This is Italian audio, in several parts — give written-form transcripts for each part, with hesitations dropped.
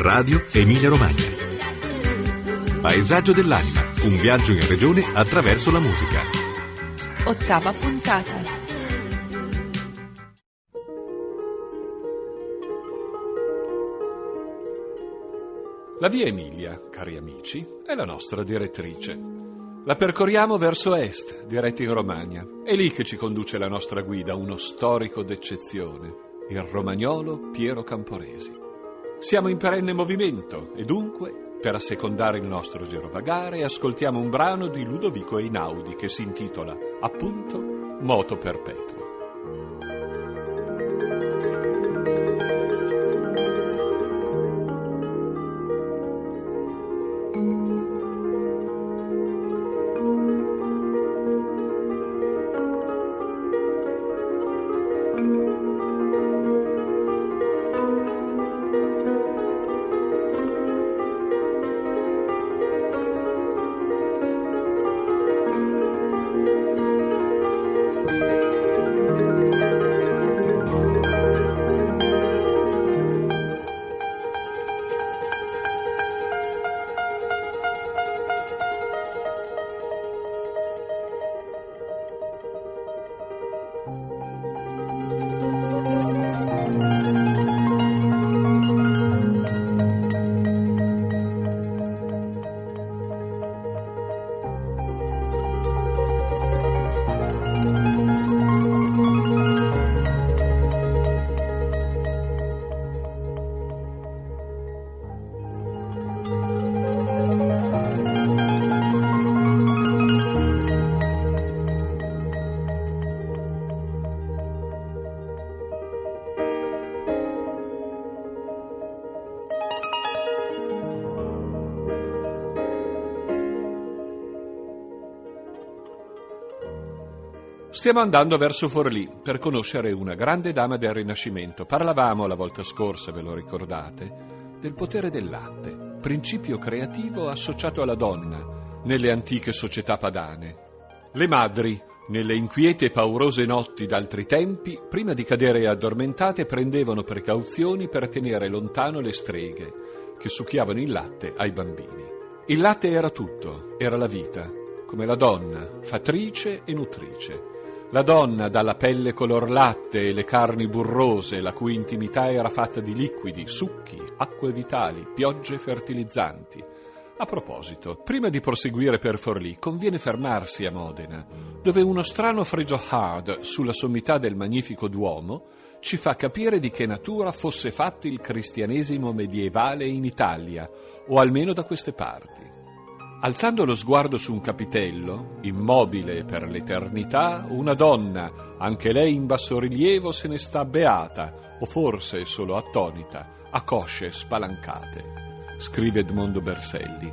Radio Emilia Romagna. Paesaggio dell'anima, un viaggio in regione attraverso la musica. 8ª puntata. La via Emilia, cari amici, è la nostra direttrice. La percorriamo verso est, diretti in Romagna. È lì che ci conduce la nostra guida, uno storico d'eccezione, il romagnolo Piero Camporesi. Siamo in perenne movimento e dunque, per assecondare il nostro girovagare, ascoltiamo un brano di Ludovico Einaudi che si intitola, appunto, Moto Perpetuo. Stiamo andando verso Forlì per conoscere una grande dama del Rinascimento. Parlavamo la volta scorsa, ve lo ricordate, del potere del latte, principio creativo associato alla donna nelle antiche società padane. Le madri, nelle inquiete e paurose notti d'altri tempi, prima di cadere addormentate, prendevano precauzioni per tenere lontano le streghe che succhiavano il latte ai bambini. Il latte era tutto, era la vita, come la donna, fattrice e nutrice. La donna dalla pelle color latte e le carni burrose, la cui intimità era fatta di liquidi, succhi, acque vitali, piogge fertilizzanti. A proposito, prima di proseguire per Forlì, conviene fermarsi a Modena, dove uno strano fregio hard sulla sommità del magnifico Duomo ci fa capire di che natura fosse fatto il cristianesimo medievale in Italia, o almeno da queste parti. Alzando lo sguardo su un capitello, immobile per l'eternità, una donna, anche lei in bassorilievo, se ne sta beata, o forse solo attonita, a cosce spalancate, scrive Edmondo Berselli.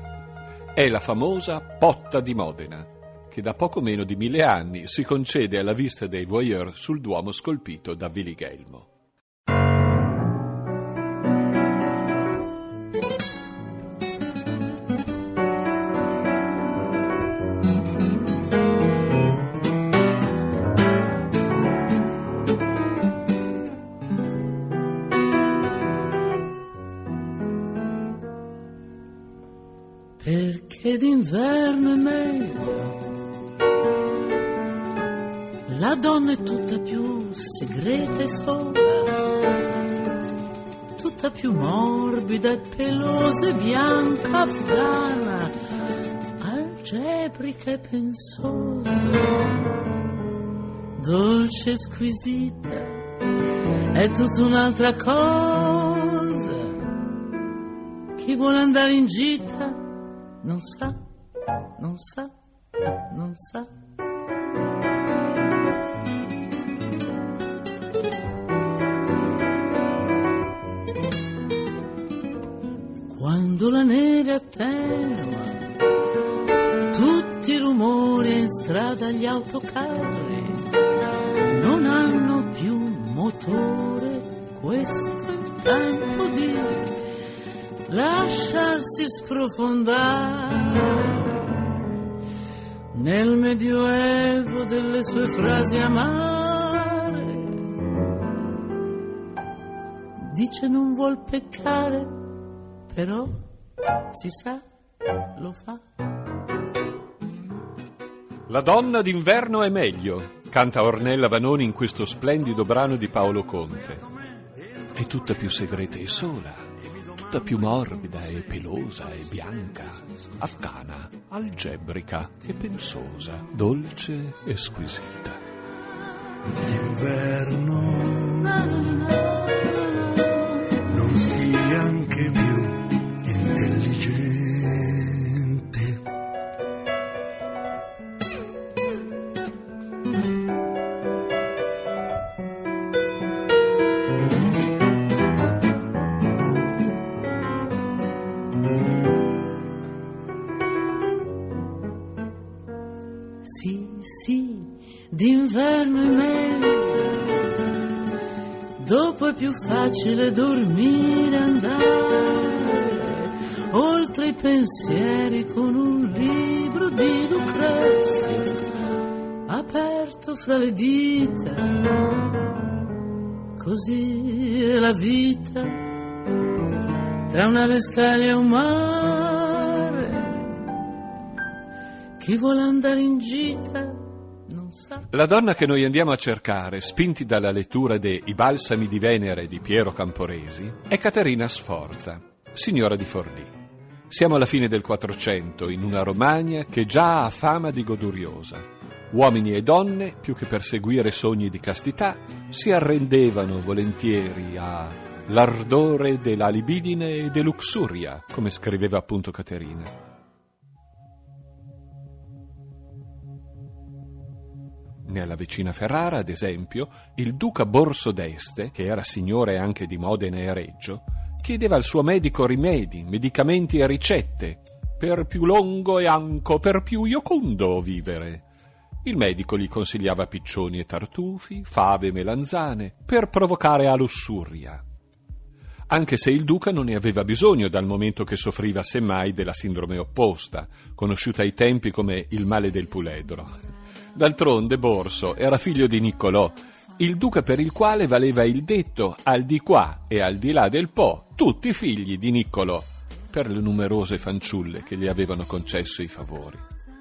È la famosa Potta di Modena, che da poco meno di 1000 anni si concede alla vista dei voyeur sul Duomo scolpito da Vilighelmo. Perché d'inverno è meglio, la donna è tutta più segreta e sola, tutta più morbida e pelosa e bianca, afghana, algebrica e pensosa, dolce e squisita, è tutta un'altra cosa. Chi vuole andare in gita non sa, non sa, non sa. Quando la neve attenua tutti i rumori in strada, gli autocarri non hanno più motore, questo è il tempo di lasciarsi sprofondare nel medioevo delle sue frasi amare. Dice non vuol peccare però si sa, lo fa. La donna d'inverno è meglio, canta Ornella Vanoni in questo splendido brano di Paolo Conte. È tutta più segreta e sola, tutta più morbida e pelosa e bianca, afghana, algebrica e pensosa, dolce e squisita. D'inverno non sia anche più intelligente. Sì, d'inverno è meglio, dopo è più facile dormire, andare oltre i pensieri con un libro di Lucrezia aperto fra le dita. Così è la vita, tra una vestaglia e un mare. Chi vuole andare in gita non sa. La donna che noi andiamo a cercare, spinti dalla lettura de I balsami di Venere di Piero Camporesi, è Caterina Sforza, signora di Forlì. Siamo alla fine del 400, in una Romagna che già ha fama di goduriosa. Uomini e donne, più che perseguire sogni di castità, si arrendevano volentieri all'ardore della libidine e dell'uxuria, come scriveva appunto Caterina. Nella vicina Ferrara, ad esempio, il duca Borso d'Este, che era signore anche di Modena e Reggio, chiedeva al suo medico rimedi, medicamenti e ricette per più lungo e anco per più iocondo vivere. Il medico gli consigliava piccioni e tartufi, fave e melanzane, per provocare a lussuria. Anche se il duca non ne aveva bisogno, dal momento che soffriva semmai della sindrome opposta, conosciuta ai tempi come il male del puledro. D'altronde Borso era figlio di Niccolò, il duca per il quale valeva il detto al di qua e al di là del Po, tutti figli di Niccolò, per le numerose fanciulle che gli avevano concesso i favori.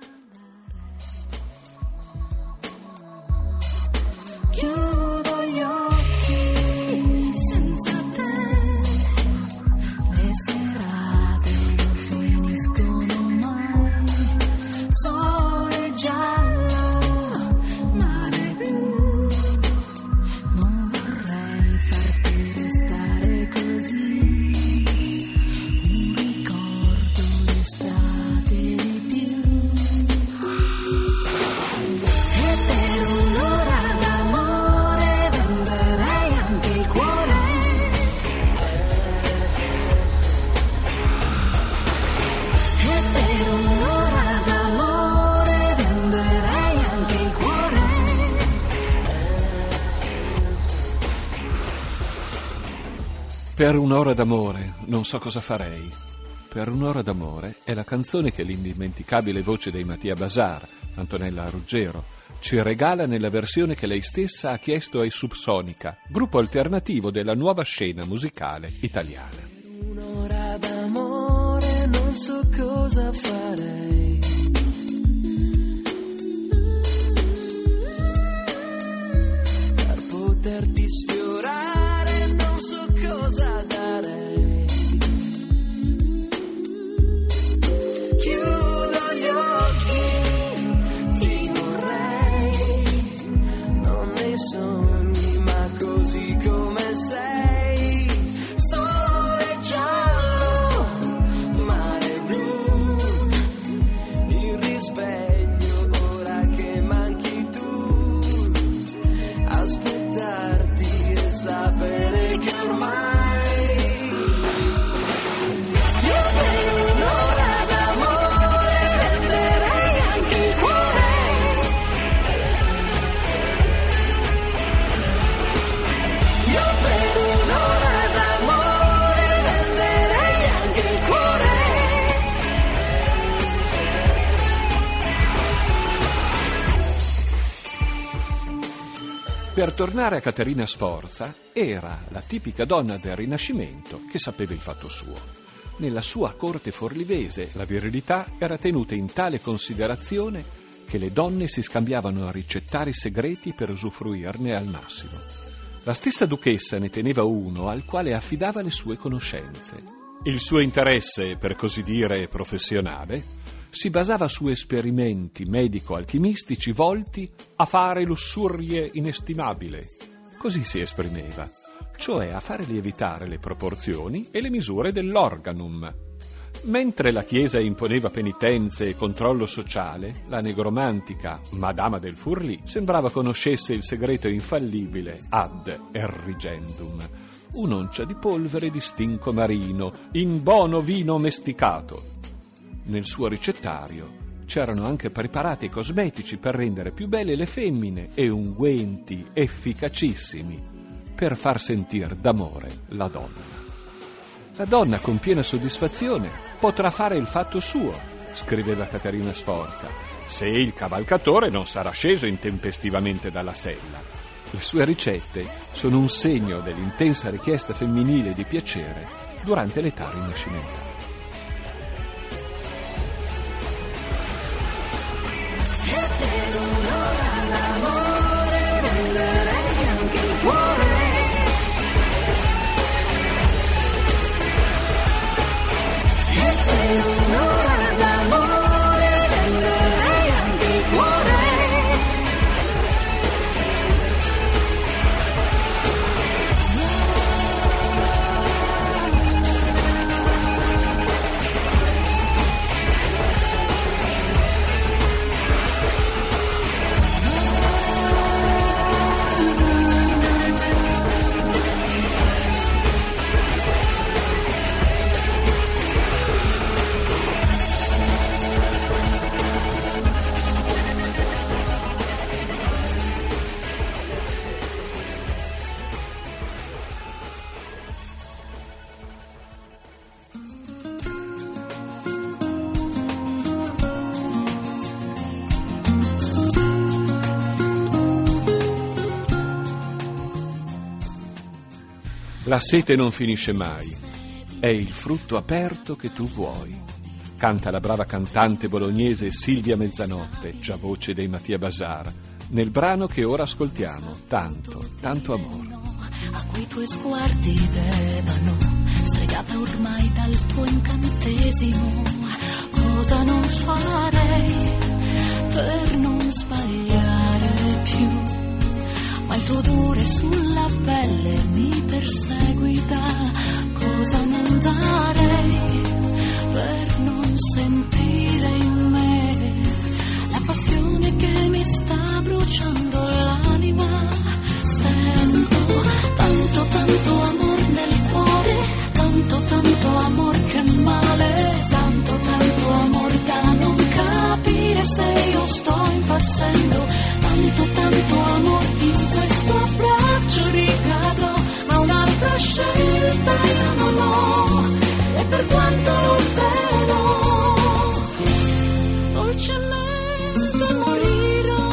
Chiudo gli occhi senza te, le serate non finiscono mai, sole giallo, mare blu, non vorrei farti restare così, un ricordo d'estate di più. E per un'ora d'amore venderei anche il cuore. E per un'ora d'amore venderei anche il cuore. Per un'ora d'amore non so cosa farei. Per un'ora d'amore è la canzone che l'indimenticabile voce dei Mattia Bazar, Antonella Ruggero, ci regala nella versione che lei stessa ha chiesto ai Subsonica, gruppo alternativo della nuova scena musicale italiana. Un'ora d'amore non so cosa farei. Per poterti sfiorare non so cosa darei. Chiudo gli occhi, ti vorrei, non nei sogni ma così come sei. Sole giallo, mare blu, il risveglio ora che manchi tu, aspettarti e sapere che ormai io per un'ora d'amore venderei anche il cuore. Io per un'ora d'amore venderei anche il cuore. Per tornare a Caterina Sforza, era la tipica donna del Rinascimento che sapeva il fatto suo. Nella sua corte forlivese la virilità era tenuta in tale considerazione che le donne si scambiavano a ricettare i segreti per usufruirne al massimo. La stessa duchessa ne teneva uno al quale affidava le sue conoscenze. Il suo interesse, per così dire, professionale, si basava su esperimenti medico-alchimistici volti a fare lussurie inestimabili. Così si esprimeva, cioè a fare lievitare le proporzioni e le misure dell'organum. Mentre la Chiesa imponeva penitenze e controllo sociale, la negromantica Madama del Furlì sembrava conoscesse il segreto infallibile ad errigendum, un'oncia di polvere di stinco marino, in bono vino mesticato. Nel suo ricettario c'erano anche preparati cosmetici per rendere più belle le femmine e unguenti efficacissimi per far sentir d'amore la donna. La donna con piena soddisfazione potrà fare il fatto suo, scriveva Caterina Sforza, se il cavalcatore non sarà sceso intempestivamente dalla sella. Le sue ricette sono un segno dell'intensa richiesta femminile di piacere durante l'età rinascimentale. La sete non finisce mai, è il frutto aperto che tu vuoi. Canta la brava cantante bolognese Silvia Mezzanotte, già voce dei Mattia Bazar, nel brano che ora ascoltiamo, Tanto, tanto amore. A quei tuoi sguardi d'ebano, stregata ormai dal tuo incantesimo, cosa non farei per non sbagliare più? Ma il tuo odore sulla pelle mi perseguita, cosa non darei per non sentire in me la passione che mi sta bruciando l'anima. Sento tanto, tanto amor nel cuore, tanto, tanto amor che male, tanto, tanto amor da non capire se io sto impazzendo, tanto, tanto amor in questo abbraccio ricadrò, ma un'altra scelta io non ho, e per quanto lotterò, dolcemente morirò.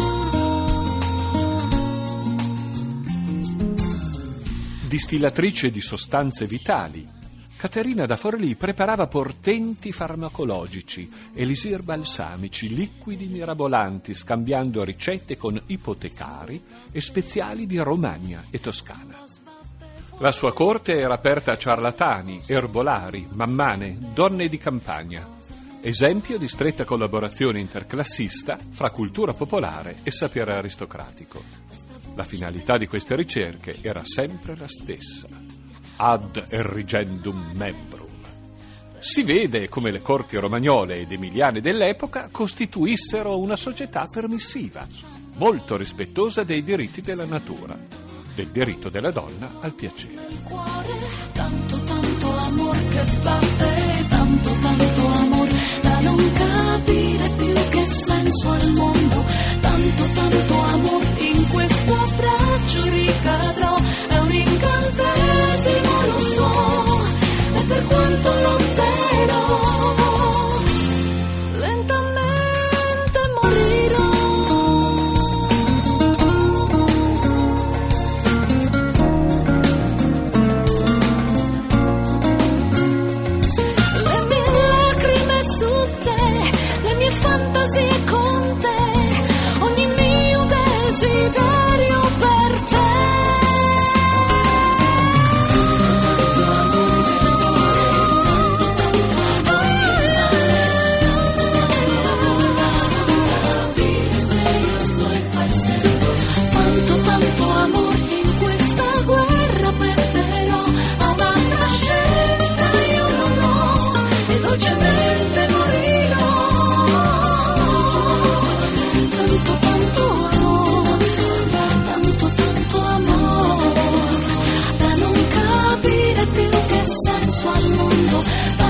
Distillatrice di sostanze vitali, Caterina da Forlì preparava portenti farmacologici, elisir balsamici, liquidi mirabolanti, scambiando ricette con ipotecari e speziali di Romagna e Toscana. La sua corte era aperta a ciarlatani, erbolari, mammane, donne di campagna, esempio di stretta collaborazione interclassista fra cultura popolare e sapere aristocratico. La finalità di queste ricerche era sempre la stessa: ad errigendum membrum. Si vede come le corti romagnole ed emiliane dell'epoca costituissero una società permissiva, molto rispettosa dei diritti della natura, del diritto della donna al piacere. Il cuore, tanto, tanto amor che batte, tanto, tanto amor da non capire più che senso al mondo, tanto, tanto amor in questo abbraccio ricadrò, è un incantesimo, lo so, e per quanto lotterò, lentamente morirò.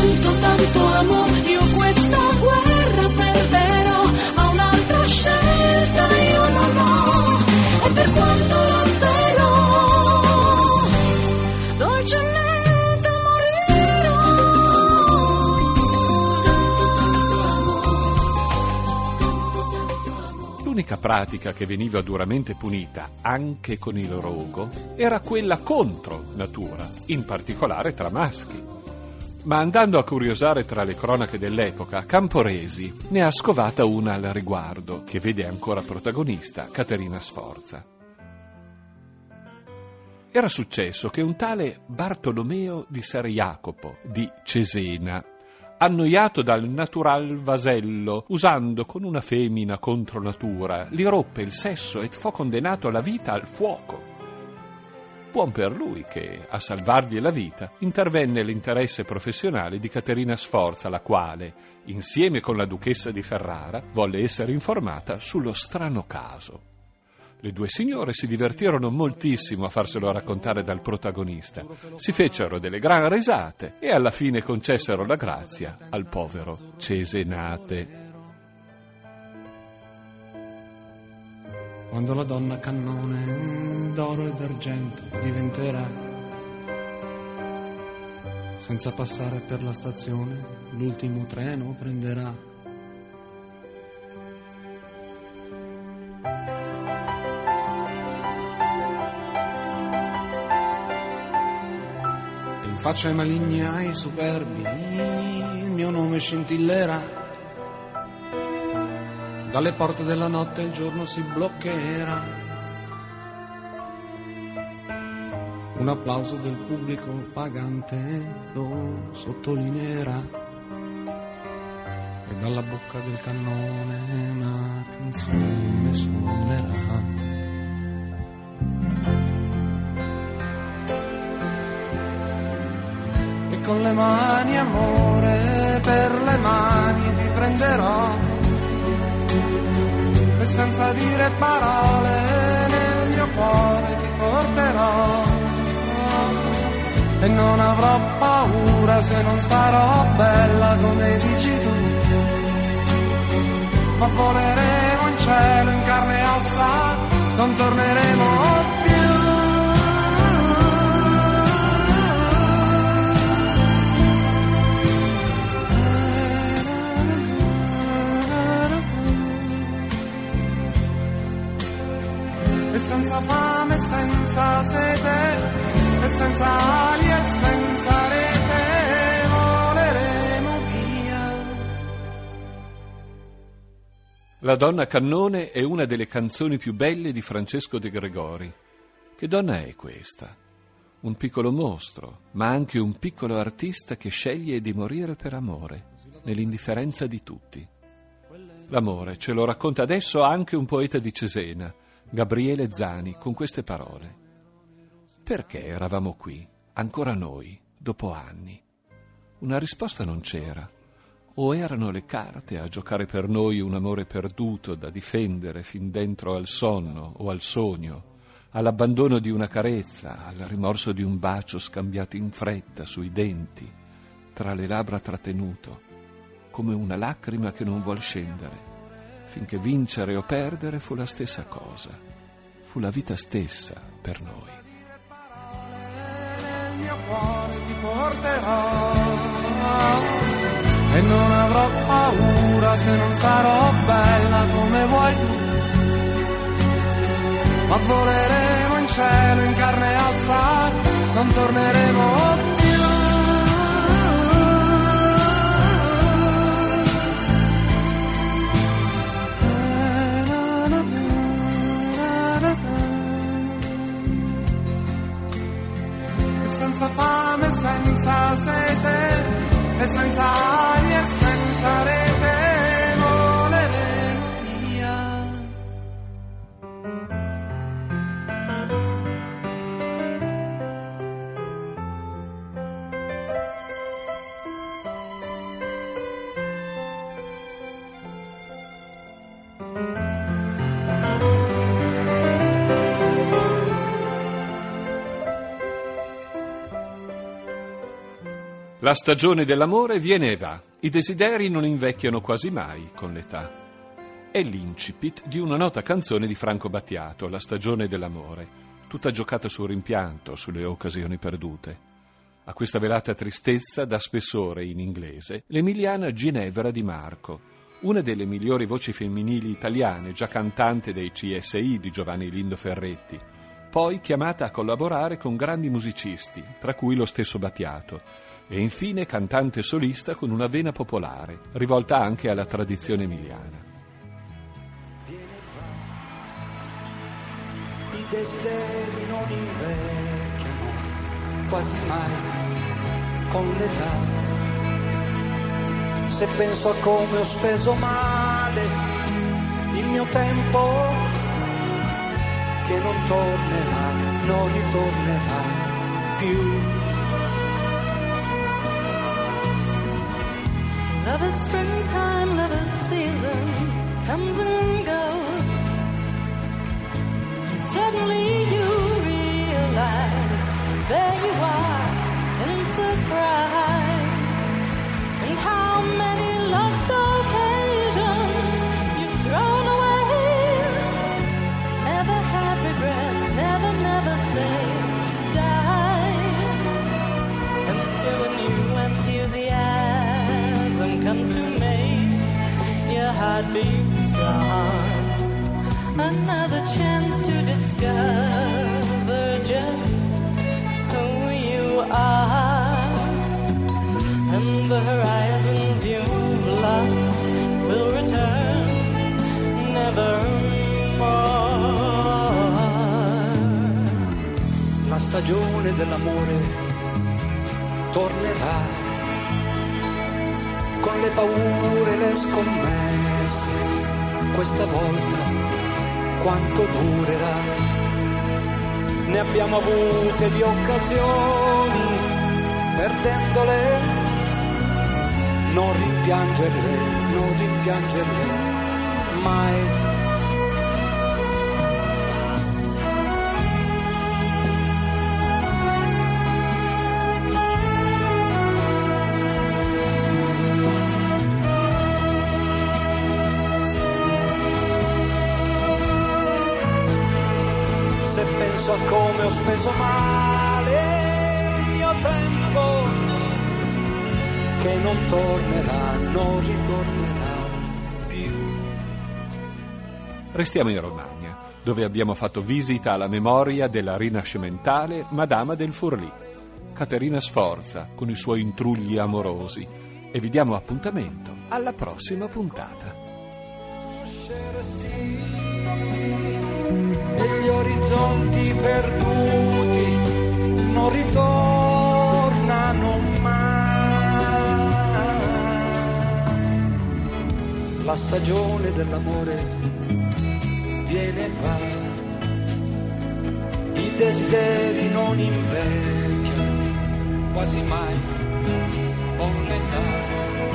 tanto, tanto amore, io questa guerra perderò, ma un'altra scelta io non ho, e per quanto lotterò, dolcemente morirò. L'unica pratica che veniva duramente punita, anche con il rogo, era quella contro natura, in particolare tra maschi. Ma andando a curiosare tra le cronache dell'epoca, Camporesi ne ha scovata una al riguardo, che vede ancora protagonista Caterina Sforza. Era successo che un tale Bartolomeo di Ser Jacopo di Cesena, annoiato dal natural vasello, usando con una femmina contro natura, gli roppe il sesso e fu condannato alla vita al fuoco. Buon per lui che, a salvargli la vita, intervenne l'interesse professionale di Caterina Sforza, la quale, insieme con la duchessa di Ferrara, volle essere informata sullo strano caso. Le due signore si divertirono moltissimo a farselo raccontare dal protagonista, si fecero delle gran risate e alla fine concessero la grazia al povero Cesenate. Quando la donna cannone d'oro e d'argento diventerà, senza passare per la stazione, l'ultimo treno prenderà. E in faccia ai maligni, ai superbi, il mio nome scintillerà. Dalle porte della notte il giorno si bloccherà. Un applauso del pubblico pagante lo sottolineerà. E dalla bocca del cannone una canzone suonerà. E con le mani, amore, per le mani ti prenderò. E senza dire parole nel mio cuore ti porterò. E non avrò paura se non sarò bella come dici tu. Ma voleremo in cielo in carne e ossa, non torneremo più. E senza fame, senza sete, e senza ali e senza rete, voleremo via. La donna cannone è una delle canzoni più belle di Francesco De Gregori. Che donna è questa? Un piccolo mostro, ma anche un piccolo artista che sceglie di morire per amore, nell'indifferenza di tutti. L'amore ce lo racconta adesso anche un poeta di Cesena, Gabriele Zani, con queste parole. Perché eravamo qui, ancora noi, dopo anni? Una risposta non c'era. O erano le carte a giocare per noi un amore perduto da difendere fin dentro al sonno o al sogno, all'abbandono di una carezza, al rimorso di un bacio scambiato in fretta sui denti, tra le labbra trattenuto, come una lacrima che non vuol scendere, finché vincere o perdere fu la stessa cosa, fu la vita stessa per noi. Nel mio cuore ti porterò e non avrò paura se non sarò bella come vuoi tu. Ma voleremo in cielo in carne e ossa, non torneremo più. Senza fame, senza sete, e senza ali e senza rete, voleremo via. La stagione dell'amore viene e va. I desideri non invecchiano quasi mai con l'età. È l'incipit di una nota canzone di Franco Battiato, La stagione dell'amore, tutta giocata sul rimpianto, sulle occasioni perdute. A questa velata tristezza dà spessore in inglese l'emiliana Ginevra Di Marco, una delle migliori voci femminili italiane, già cantante dei CSI di Giovanni Lindo Ferretti, poi chiamata a collaborare con grandi musicisti, tra cui lo stesso Battiato, e infine cantante solista con una vena popolare, rivolta anche alla tradizione emiliana. I desideri non invecchiano quasi mai con l'età. Se penso a come ho speso male il mio tempo, che non tornerà, non ritornerà più. Love is springtime, love is season, comes and goes. Suddenly you realize there you are in surprise, and how many lost occasions you've thrown away. Never have regrets, never say die, until a new enthusiasm comes to make your heart beat strong. Another chance to discover just who you are, and the horizons you've lost will return nevermore. La stagione dell'amore tornerà, con le paure e le scommesse. Questa volta quanto durerà? Ne abbiamo avute di occasioni, perdendole, non rimpiangerle mai. Penso a come ho speso male il mio tempo, che non tornerà, non ritornerà più. Restiamo in Romagna, dove abbiamo fatto visita alla memoria della rinascimentale Madama del Forlì, Caterina Sforza, con i suoi intrugli amorosi, e vi diamo appuntamento alla prossima puntata. E gli orizzonti perduti non ritornano mai. La stagione dell'amore viene e va, i desideri non invecchiano quasi mai con l'età.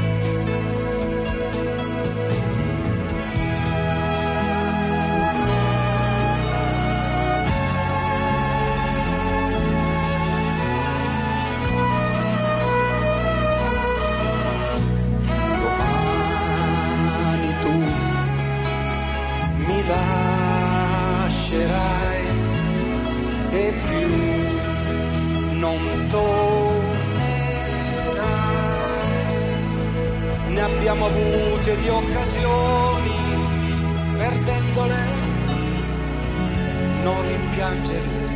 Lascerai e più non tornerai. Ne abbiamo avute di occasioni, perdendole, non rimpiangerle